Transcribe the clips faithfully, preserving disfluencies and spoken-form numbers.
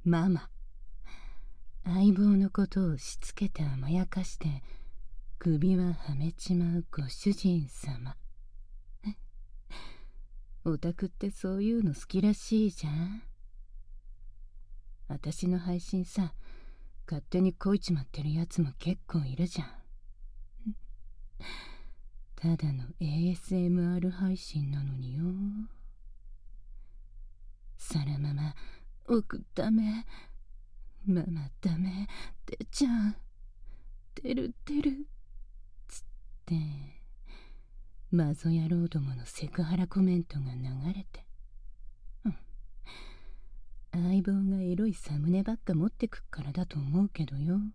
ママ、相棒のことをしつけて甘やかして首ははめちまうご主人様。オタクってそういうの好きらしいじゃん。私の配信さ、勝手にこいちまってるやつも結構いるじゃん。ただの エーエスエムアール 配信なのによ。サラママ、奥ダメ、ママダメ、てっちゃん、てるてる、つって、マゾ野郎どものセクハラコメントが流れて、うん、相棒がエロいサムネばっか持ってくっからだと思うけどよ。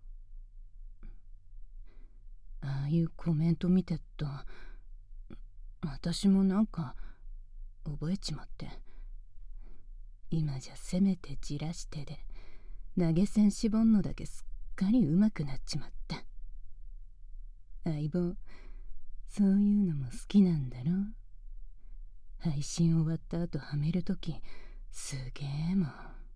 ああいうコメント見てっと、私もなんか覚えちまって、今じゃせめてじらしてで投げ銭絞んのだけすっかり上手くなっちまった。相棒、そういうのも好きなんだろ。配信終わった後はめるときすげえもん。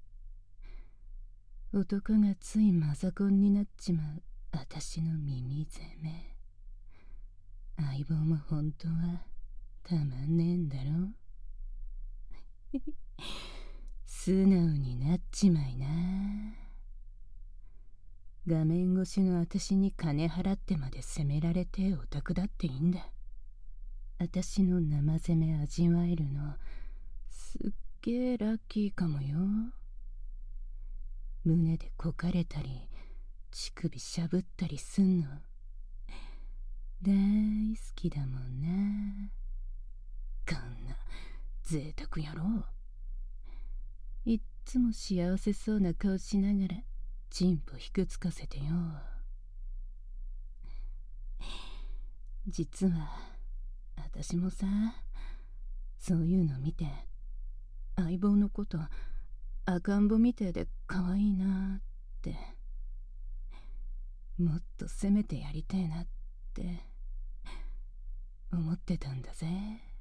男がついマザコンになっちまう私の耳攻め。相棒も本当はたまんねえんだろ。素直になっちまいな。画面越しの私に金払ってまで責められてオタクだっていいんだ。私の生攻め味わえるのすっげえラッキーかもよ。胸でこかれたり乳首しゃぶったりすんの大好きだもんな。こんな贅沢野郎。いっつも幸せそうな顔しながらチンポひくつかせてよ。実は私もさ、そういうの見て相棒のこと赤ん坊みてえで可愛いなーって、もっと責めてやりてえなって思ってたんだぜ。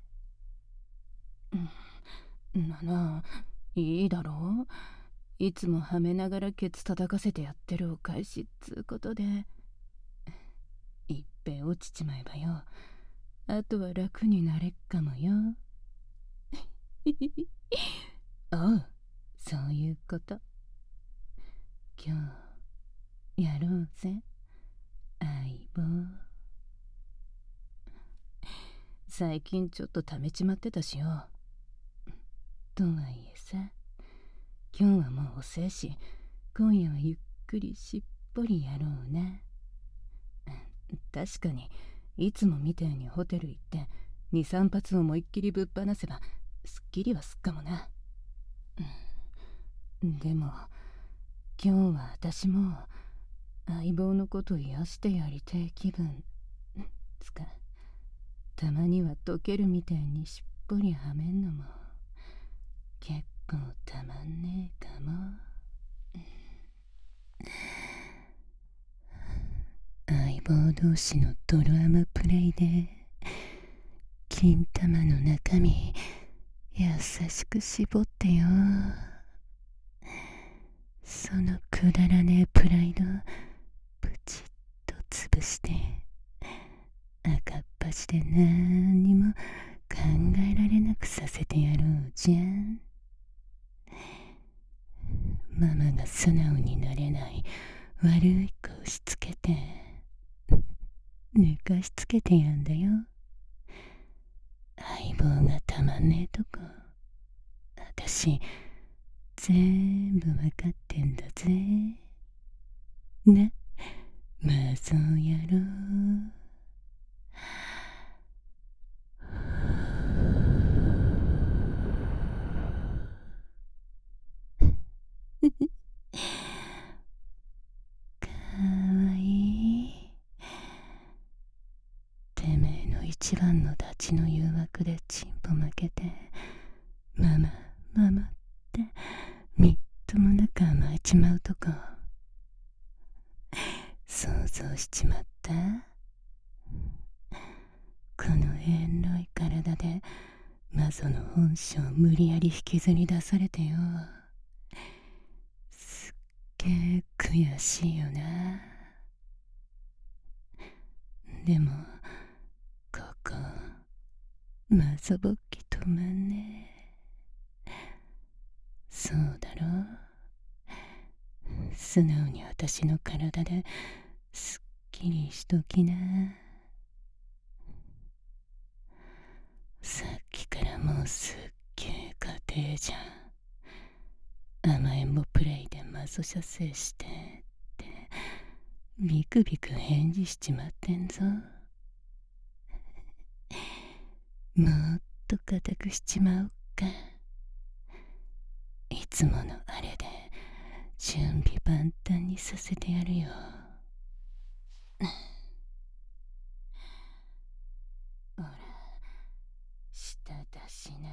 ななあ、いいだろう。いつもはめながらケツ叩かせてやってるお返しっつうことで、いっぺん落ちちまえばよ、あとは楽になれっかもよ。おう、そういうこと。今日やろうぜ、相棒。最近ちょっと溜めちまってたしよ。とはいえさ、今日はもう遅えし、今夜はゆっくりしっぽりやろうな。確かにいつもみたいにホテル行ってにさん発思いっきりぶっ放せばすっきりはすっかもな。でも今日は私も相棒のこと癒してやりてえ気分つか、たまには溶けるみたいにしっぽりはめんのも結構たまんねえかも。相棒同士のドラマプレイで金玉の中身優しく絞ってよ。そのくだらねえプライドプチッと潰して赤っ端でなんにも考えられなくさせてやろうじゃん。ママが素直になれない悪い子をしつけて寝かしつけてやんだよ。相棒がたまんねえとこ私全部わかってんだぜな、まあそうやろう。かわいい。てめえの一番のダチの誘惑でチンポ負けてママママってみっともなく甘えちまうとこ想像しちまった。このエンロい体でマゾの本性無理やり引きずり出されてよ、 げ悔しいよな。でもここまさぼっき止まんねえ。そうだろ。素直に私の体ですっきりしときな。さっきからもうすっげえ家庭じゃん。甘えんぼプレイでマゾ射精してってビクビク返事しちまってんぞ。もっと固くしちまおっか。いつものあれで準備万端にさせてやるよ。ほら下だしな。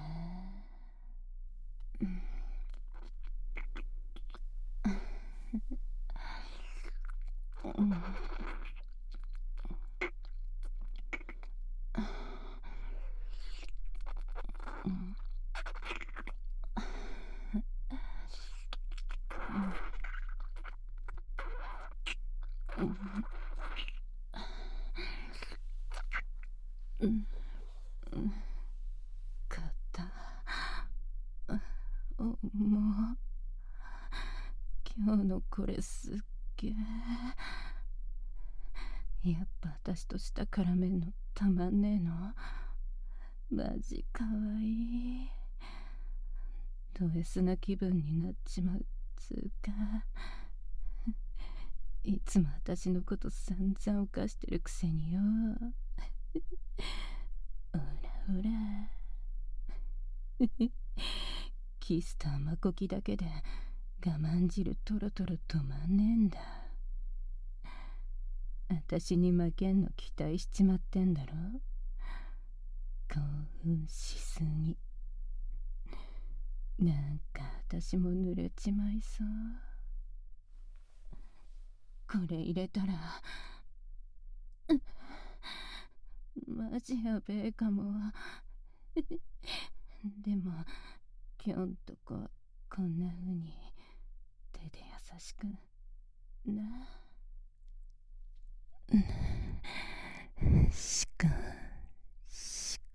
肩もう今日のこれすっげえ。やっぱ私とした絡めんのたまんねえの。マジかわいい。ド S な気分になっちまうっつうか。いつも私のこと散々犯してるくせによ。ほらほらキスと甘こきだけで我慢汁トロトロ止まんねえんだ。私に負けんの期待しちまってんだろ。興奮しすぎ。なんか私も濡れちまいそう。これ入れたらマジやべえかも。でも今日んとここんな風に手で優しくな。しかしか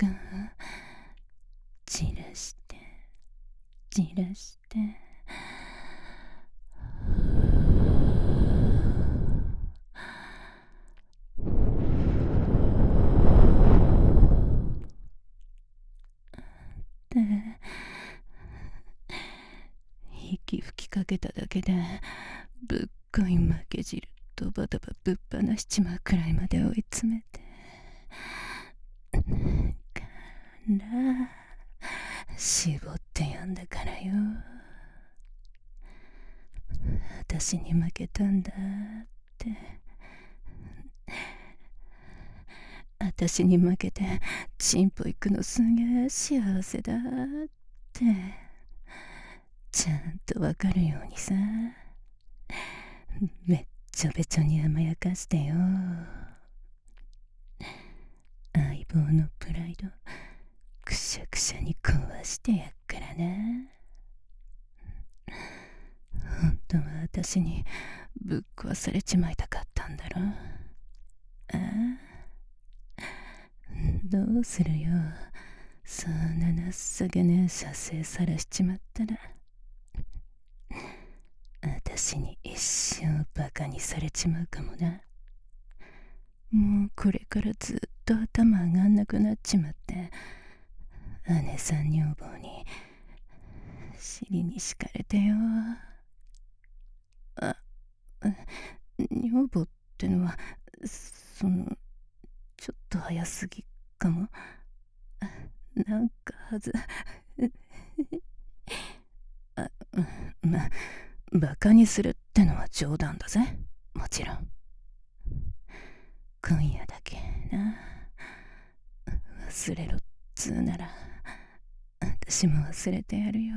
じらしてじらしてで息吹きかけただけでぶっこい負け汁ドバドバぶっ放しちまうくらいまで追い詰めてから絞ってやんだからよ。私に負けたんだって私に負けてチンポ行くのすげえ幸せだってちゃんとわかるようにさ。めっちょべちょに甘やかしてよ。相棒のプライドくしゃくしゃに壊してやっからな。本当は私にぶっ壊されちまいたかったんだろ。ああどうするよ。そんな情けねえ射精さらしちまったら私に一生バカにされちまうかもな。もうこれからずっと頭上がんなくなっちまって姉さん女房に尻に敷かれてよ。あ、女房ってのはそのちょっと早すぎかも。なんかはずあまバカにするってのは冗談だぜ。もちろん今夜だけな。忘れろっつうなら私も忘れてやるよ。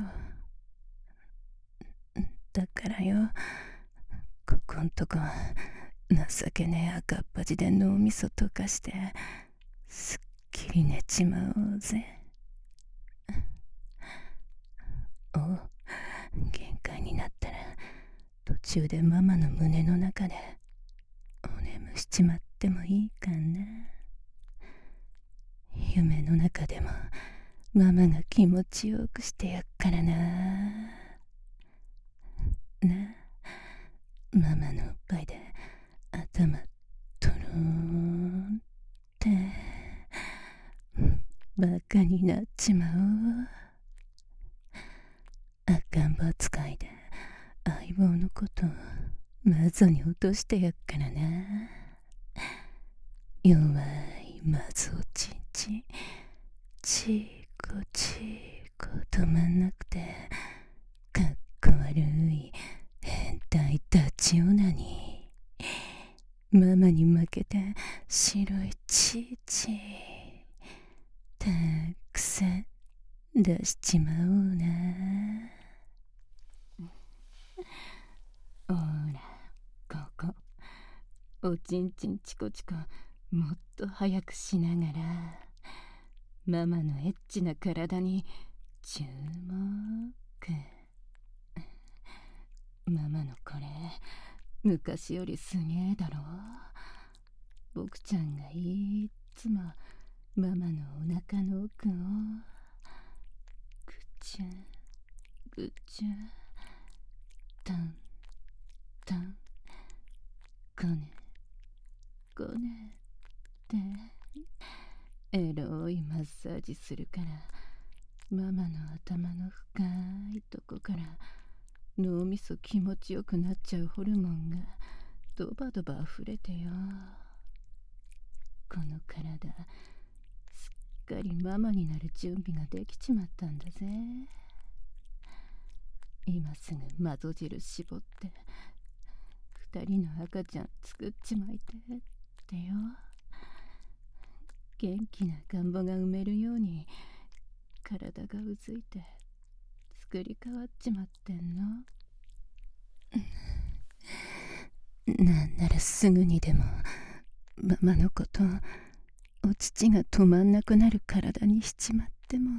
だからよここんとこ情けねえ赤っ端で脳みそ溶かしてすっきり寝ちまおうぜ。おう限界になったら途中でママの胸の中でお眠しちまってもいいかな。夢の中でもママが気持ちよくしてやっからな。な、ママのおっぱいで頭トローンってバカになっちまおう。赤ん坊使いで相棒のことをマゾに落としてやっからな。弱いマゾちんちちーこちーこ止まんなくてかっこ悪い変態ダチオナにママに負けて白いチーチーたくさん出しちまおうな。ほらここおちんちんチコチコもっと早くしながらママのエッチな体に注目。ママのこれ昔よりすげえだろ。僕ちゃんがいっつもママのお腹の奥をぐちゅぐちゅトントンこねこねってエロいマッサージするから、ママの頭の深いとこから脳みそ気持ちよくなっちゃうホルモンがドバドバ溢れてよ。この体すっかりママになる準備ができちまったんだぜ。今すぐマゾ汁絞って二人の赤ちゃん作っちまいてってよ。元気な願望が埋めるように体がうずいて作り変わっちまってんの。なんならすぐにでもママのことお乳が止まんなくなる体にしちまっても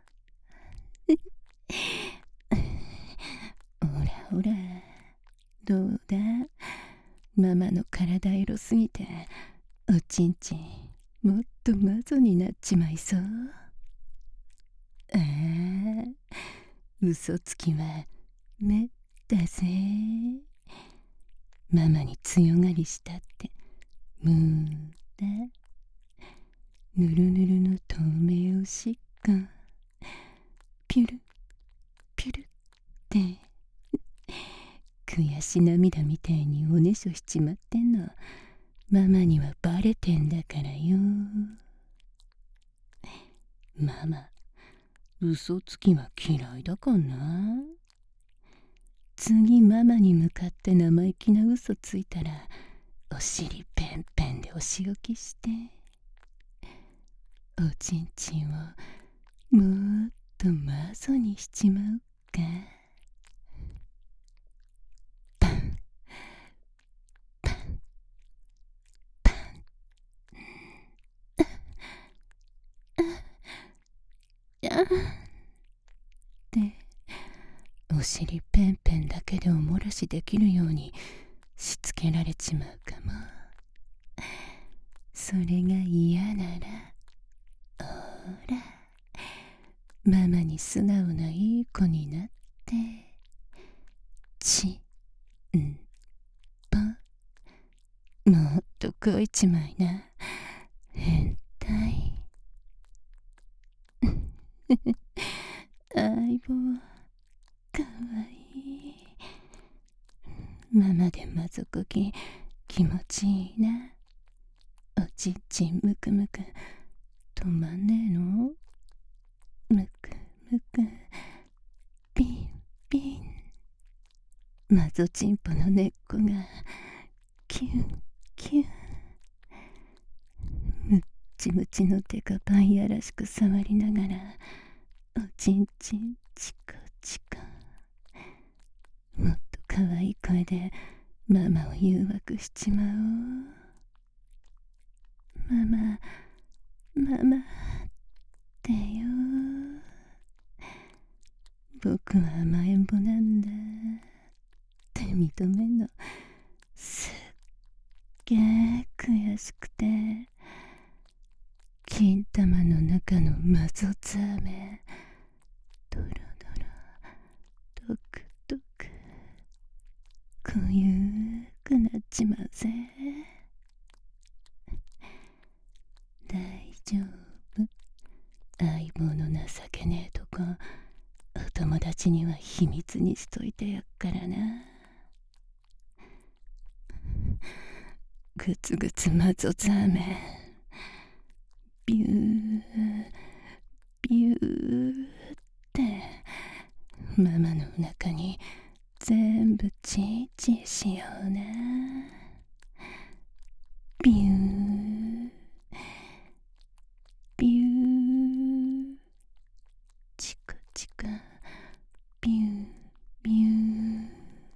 ほらほらどうだ、ママの体エロすぎておちんちんもっとマゾになっちまいそう。ああ、嘘つきはめったぜ。ママに強がりしたって無駄。ぬるぬるの透明おしっこピュルピュルって悔し涙みたいにおねしょしちまってんのママにはバレてんだからよ。ママ嘘つきは嫌いだかな。次ママに向かって生意気な嘘ついたらお尻ペンペンでお仕置きしておちんちんをもっとマゾにしちまうか。パンパンパンあっってお尻ペンペンだけでおもらしできるようにしつけられちまうかも。それが嫌ならほらママに素直ないい子になってちんぽもっとこいちまいな変態相棒かわいい。ママでまぞこき気持ちいいな。おちんちんむくむく止まんねえの。むくむくピンピンまぞちんぽの根っこがキュンキュンむっちむちの手がパンやらしく触りながらおちんちんチコチコもっとかわいい声でママを誘惑しちまおう。ママママってよ。僕は甘えん坊なんだって認めんのすっげー悔しくて、金玉の中のマゾザーメドロドロドクドクこゆくなっちまうぜ。大丈夫、相棒の情けねえとこお友達には秘密にしといてやっからな。グツグツマゾザーメビュービューってママの中に全部チーチーしような。ビュービューチカチカビュービュー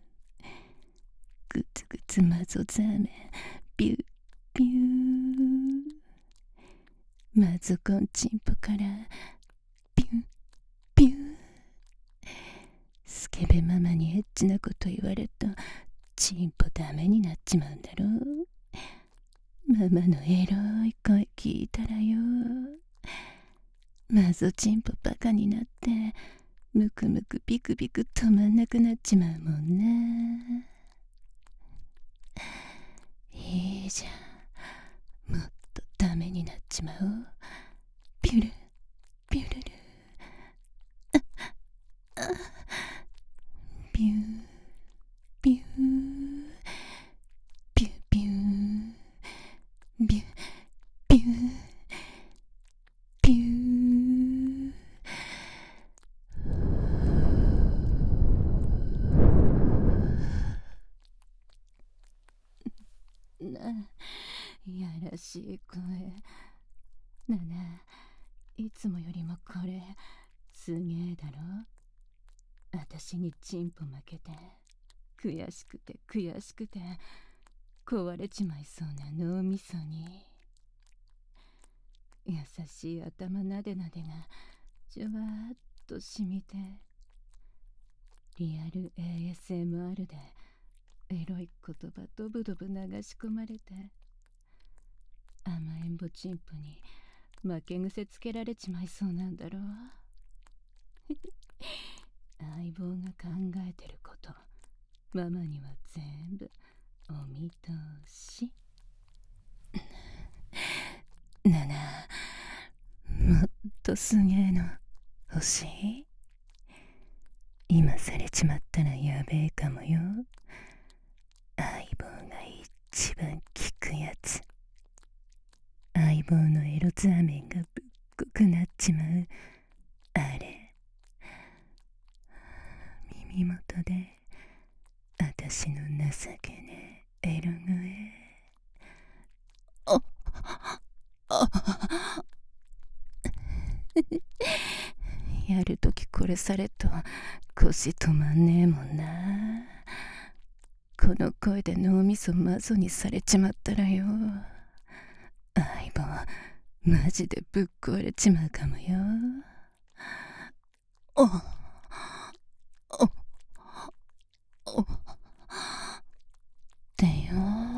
グツグツマゾザーメビュービューマゾコンチンポからビュービュースケベママにエッチなこと言われるとチンポダメになっちまうんだろう。ママのエロい声聞いたらよ、マゾチンポバカになってムクムクビクビク止まんなくなっちまうもんな。いいじゃん、もっとダメになっちまおう。ビュルビュルルああビュービュービュービュービュービュービューな、やらしい声。なな、いつもよりもこれすげえだろ。あたしにチンポ負けて悔しくて悔しくて壊れちまいそうな脳みそに優しい頭なでなでがじゅわーっとしみて、リアル エーエスエムアール でエロい言葉ドブドブ流し込まれて、甘えんぼチンポに負け癖つけられちまいそうなんだろう。相棒が考えてることママには全部お見通し。なな、もっとすげえの欲しい？今されちまったらやべえかもよ。相棒が一番効くやつ。相棒のエロザーメンがぶっごくなっちまうあれ。耳元であたしの情けねえエロ声。ああやるときこれされと腰止まんねえもんな。この声で脳みそマゾにされちまったらよ、相棒マジでぶっ壊れちまうかもよ。おおおってよ。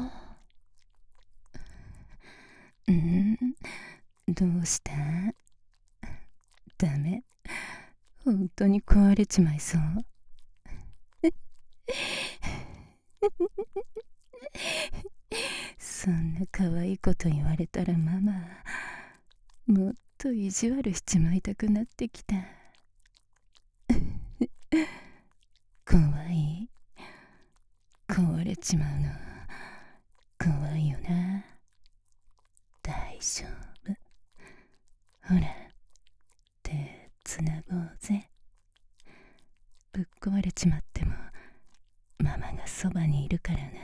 ん？どうした？ダメ？本当に壊れちまいそう？そんな可愛いこと言われたらママもっと意地悪しちまいたくなってきた。怖い？壊れちまうの怖いよな。大丈夫、ほら手つなごうぜ。ぶっ壊れちまってもママがそばにいるからな。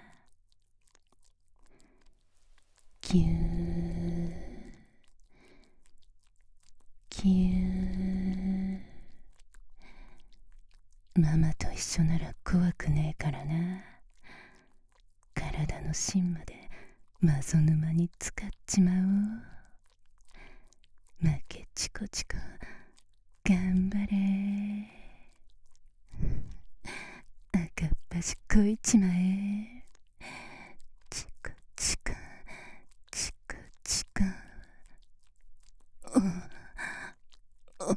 ぎゅーぎゅーママと一緒なら怖くねえからな。体の芯までマゾ沼に使っちまおう。負けチコチコ頑張れ。赤っしこいちまえ。チクチクチクチク。おお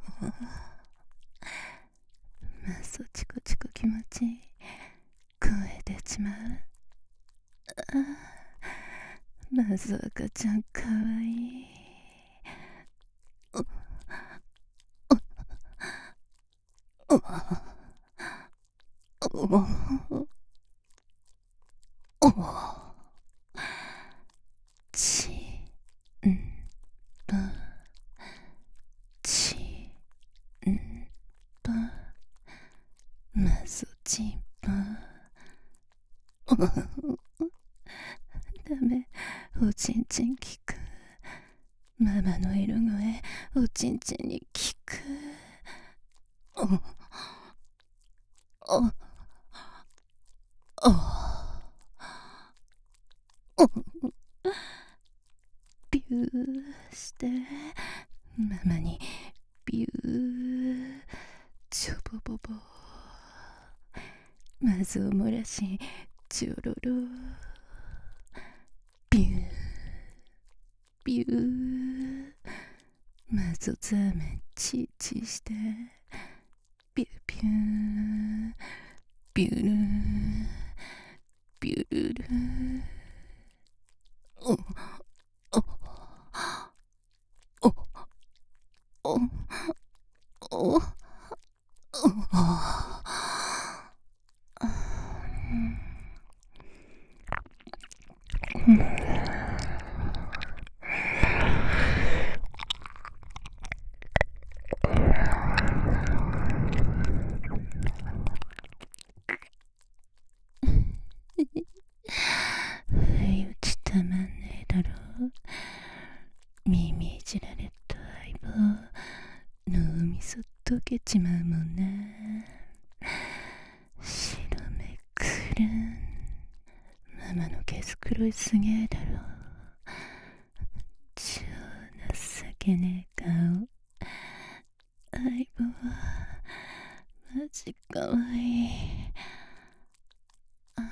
まそチコチコ気持ちいい。声出ちまう。あまず赤ちゃんかわいい。おおおおおちんぱちんぱまそちんぱ。おダメ、おちんちん聞く。ママの色声おちんちんに聞く。おおおおビューしてママにビューチョボボボ。まずを漏らしチョロロビュービュー。まずザーメンチーチーしてビュービュービュルービュルルー。おおおおおおはい、うちたまんねえだろ。耳いじられた相棒脳みそ溶けちまうもんな。白目くるん。ママの毛づくろいすげえだろ。超情けねえ顔。相棒マジかわいい。あ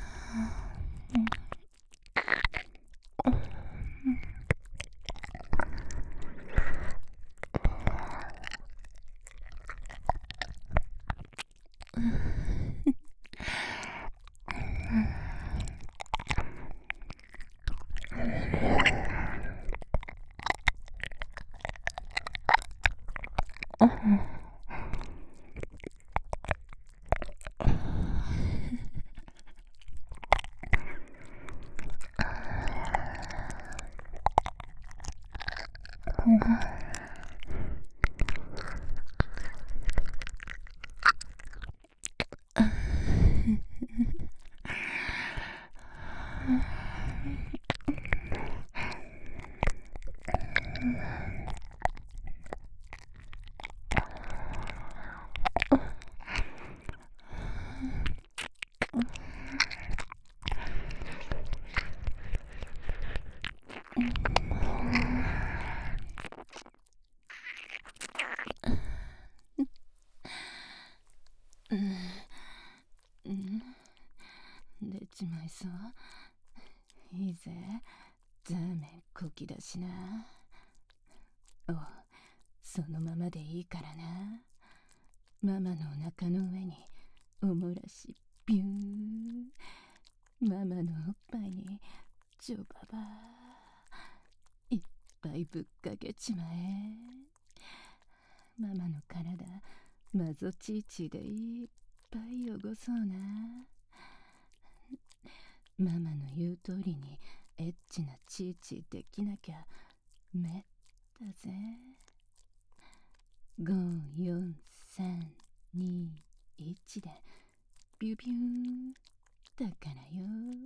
出ちまいそう。いいぜ、ザーメンこきだしな。おそのままでいいからな。ママのお腹の上におもらしビュー。ママのおっぱいにジョババいっぱいぶっかけちまえ。ママの体マゾチーチーでいっぱい汚そうな。ママの言う通りにエッチなチーチーできなきゃめったぜ。ご、よん、さん、に、いちでビュビューンだからよ。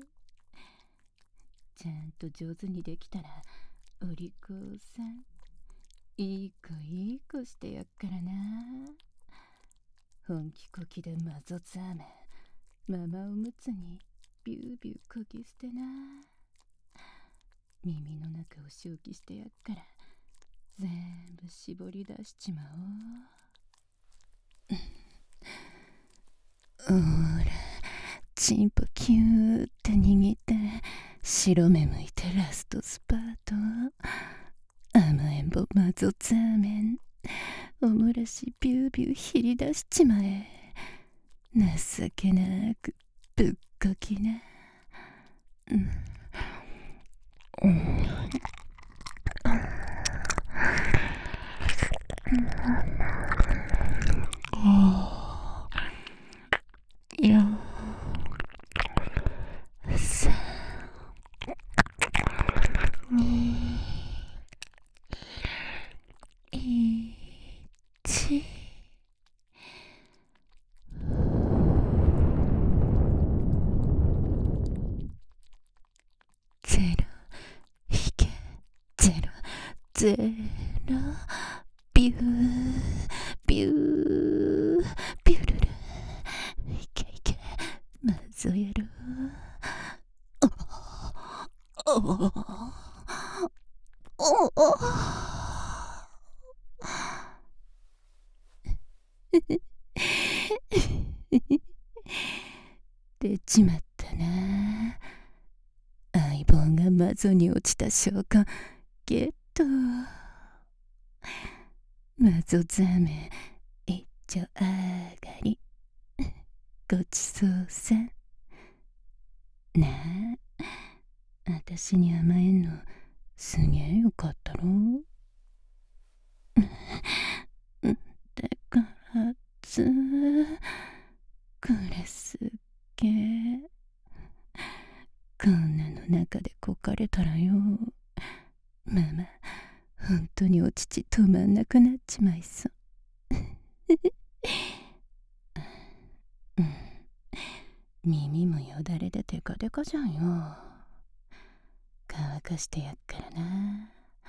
ちゃんと上手にできたらお利口さんいい子いい子してやっからな。本気こきでマゾザーメンママおむつにビュービューこき捨てな。耳の中を正気してやっから全部絞り出しちまおう。おーらチンポキューって握って白目向いてラストスパート。甘えん坊マゾザーメン、おもらしビュービューひり出しちまえ。情けなくぶっこきな。うんうん、よさにいち。ゼロ引けゼロゼロビュービュービュルル。いけいけまぞやろ。おおおお出ちまったな。相棒がマゾに落ちた証拠ゲット。マゾザメン一丁上がり。ごちそうさん。なあ、あたしに甘えんのすげえよかったろ。だからつこれすっげえ。こんなの中でこかれたらよ、ママほんとにお乳止まんなくなっちまいそう。うん、耳もよだれでテカテカじゃんよ。乾かしてやっからな。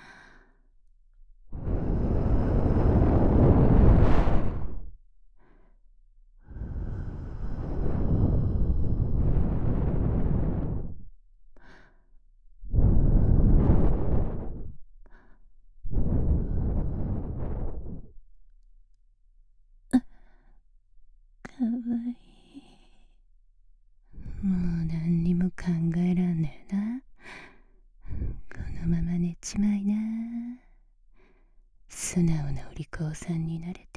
かわいい。もう何にも考えらんねえな。このまま寝ちまいな。素直なお利口さんになれて。